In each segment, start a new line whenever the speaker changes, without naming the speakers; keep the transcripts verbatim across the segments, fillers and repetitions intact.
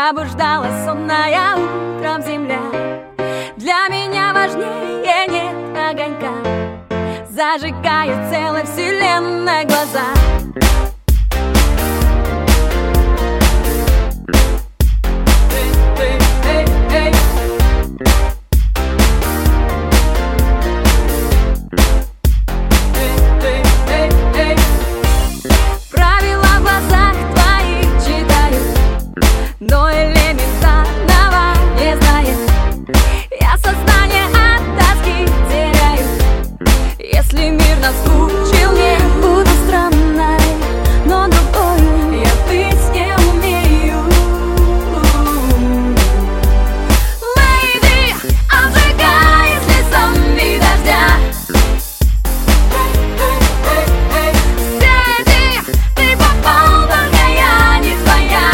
Пробуждалась сонная утром земля. Для меня важнее нет огонька, зажигает целой вселенной глаза. Но элементарного не знает, я сознание от тоски теряю. Если мир наскучил, не буду странной, но другой я быть не умею. Леди, обжигай слезами дождя. Среди ты попал, только я не твоя.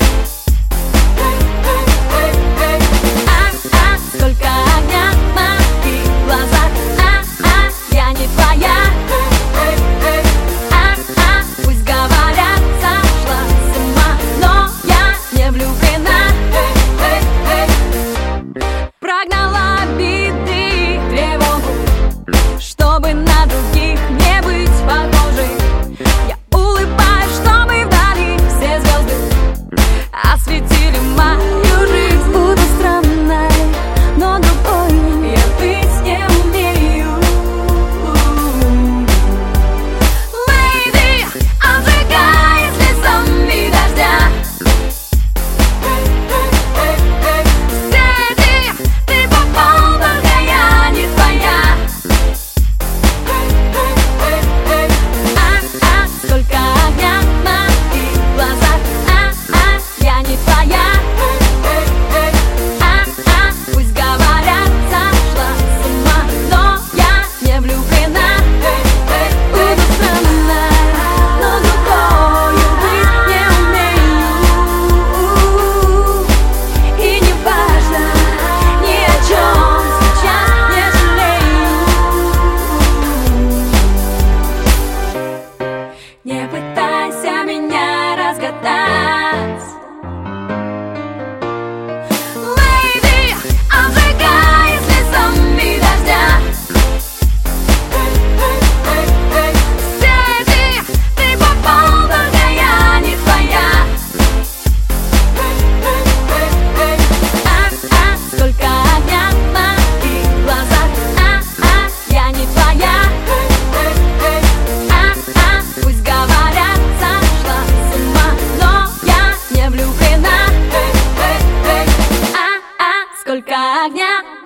Прогнала обиды и тревогу, чтобы на других не быть похожей. Я улыбаюсь, чтобы вдали все звезды осветили мою жизнь. Буду странной, но другой я быть не умею. Леди, обжигай слезами дождя. Не пытайся меня разгадать. Леди, обжигай слезами дождя. Среди ты попал, только я не твоя. А-а, сколько огня в моих глазах. А-а, я не твоя. Пусть говорят, сошла с ума, но я не влюблена. А-а, сколько огня.